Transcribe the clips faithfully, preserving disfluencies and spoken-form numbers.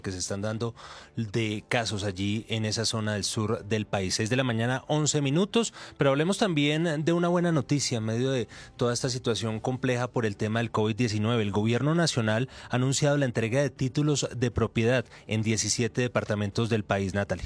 que se están dando de casos allí en esa zona del sur del país. seis de la mañana, once minutos, pero hablemos también de una buena noticia en medio de toda esta situación compleja por el tema del COVID diecinueve. El gobierno nacional ha anunciado la entrega de títulos de propiedad en diecisiete departamentos del país. Natalie.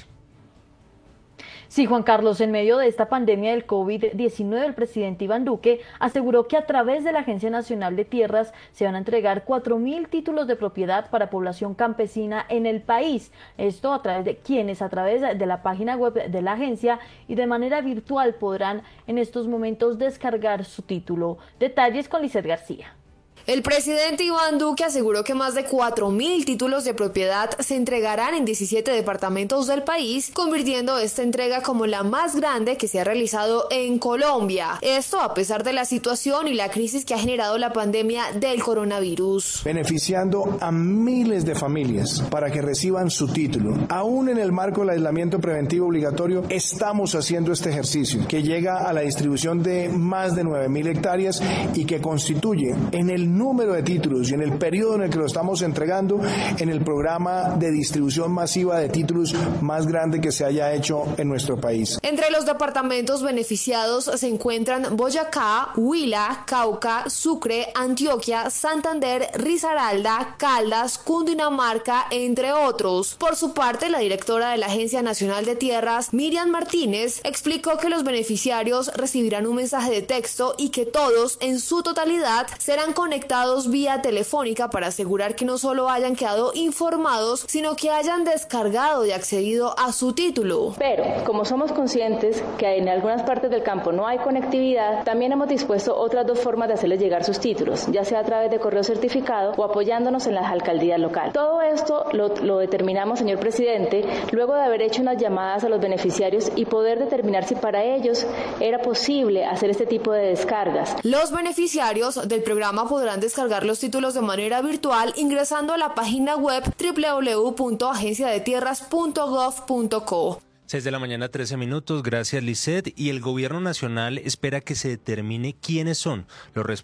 Sí, Juan Carlos, en medio de esta pandemia del COVID diecinueve, el presidente Iván Duque aseguró que a través de la Agencia Nacional de Tierras se van a entregar cuatro mil títulos de propiedad para población campesina en el país. Esto a través de quienes a través de la página web de la agencia y de manera virtual podrán en estos momentos descargar su título. Detalles con Lizeth García. El presidente Iván Duque aseguró que más de cuatro mil títulos de propiedad se entregarán en diecisiete departamentos del país, convirtiendo esta entrega como la más grande que se ha realizado en Colombia. Esto a pesar de la situación y la crisis que ha generado la pandemia del coronavirus. Beneficiando a miles de familias para que reciban su título. Aún en el marco del aislamiento preventivo obligatorio, estamos haciendo este ejercicio que llega a la distribución de más de nueve mil hectáreas y que constituye en el número de títulos y en el periodo en el que lo estamos entregando en el programa de distribución masiva de títulos más grande que se haya hecho en nuestro país. Entre los departamentos beneficiados se encuentran Boyacá, Huila, Cauca, Sucre, Antioquia, Santander, Risaralda, Caldas, Cundinamarca, entre otros. Por su parte, la directora de la Agencia Nacional de Tierras, Miriam Martínez, explicó que los beneficiarios recibirán un mensaje de texto y que todos, en su totalidad, serán conectados vía telefónica para asegurar que no solo hayan quedado informados, sino que hayan descargado y accedido a su título. Pero, como somos conscientes que en algunas partes del campo no hay conectividad, también hemos dispuesto otras dos formas de hacerles llegar sus títulos, ya sea a través de correo certificado o apoyándonos en las alcaldías locales. Todo esto lo, lo determinamos, señor presidente, luego de haber hecho unas llamadas a los beneficiarios y poder determinar si para ellos era posible hacer este tipo de descargas. Los beneficiarios del programa podrán descargar los títulos de manera virtual ingresando a la página web doble u doble u doble u punto agencia de tierras punto gov punto co. seis de la mañana, trece minutos. Gracias, Lizeth. Y el gobierno nacional espera que se determine quiénes son los responsables